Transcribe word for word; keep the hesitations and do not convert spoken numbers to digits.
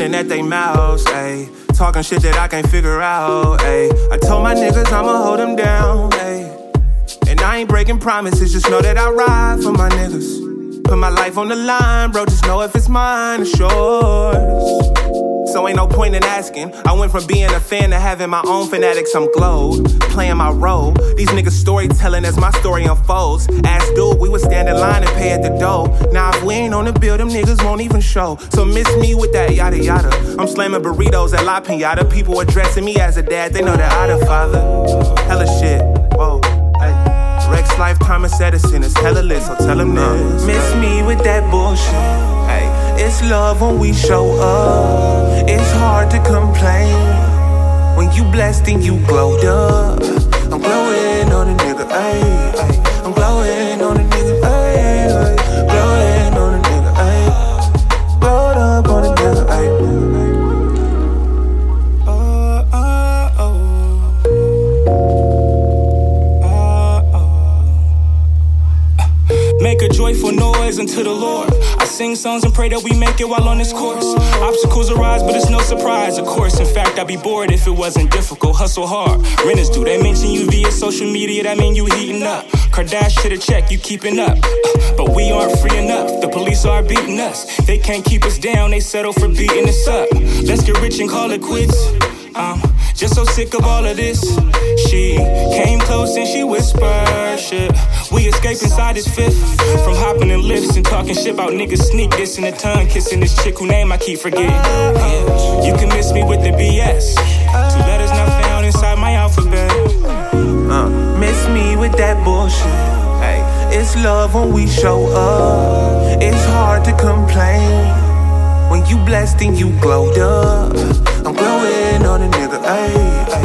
running at they mouths, ayy. Talking shit that I can't figure out, ayy. I told my niggas I'ma hold them down, ayy. And I ain't breaking promises, just know that I ride for my niggas. Put my life on the line, bro, just know if it's mine, it's yours. So ain't no point in asking. I went from being a fan to having my own fanatics. I'm glowed, playing my role. These niggas storytelling as my story unfolds. Ask dude, we would stand in line and pay at the door. Now if we ain't on the bill, them niggas won't even show. So miss me with that yada yada. I'm slamming burritos at La Piñata. People addressing me as a dad, they know that I the father. Hella shit, whoa, ay. Rex Life, Thomas Edison is hella lit, so tell them this. Miss me with that bullshit, ay. It's love when we show up. It's hard to complain when you blessed and you glowed up. I'm glowing on a nigga, ayy, ayy. I'm glowing on a nigga, ayy, ayy. Glowing on a nigga, ayy. Glowed up on a nigga, ayy. Oh, oh, oh. Oh, oh. Make a joyful noise unto the Lord. I sing songs and pray that we make it while on this course. Obstacles arise, but it's no surprise, of course. In fact, I'd be bored if it wasn't difficult. Hustle hard. Renters do. They mention you via social media, that mean you heating up. Kardashian shit a check, you keeping up. Uh, but we aren't free enough. The police are beating us. They can't keep us down, they settle for beating us up. Let's get rich and call it quits. Um, just so sick of all of this. She came close and she whispered shit. We escape inside this fifth. From hopping in lifts and talking shit about niggas sneak this in the tongue. Kissing this chick whose name I keep forgetting. Yeah. You can miss me with the B S. Two letters not found inside my alphabet. Uh, miss me with that bullshit, ay. It's love when we show up. It's hard to complain when you blessed and you glowed up. I'm glowing on a nigga, ayy.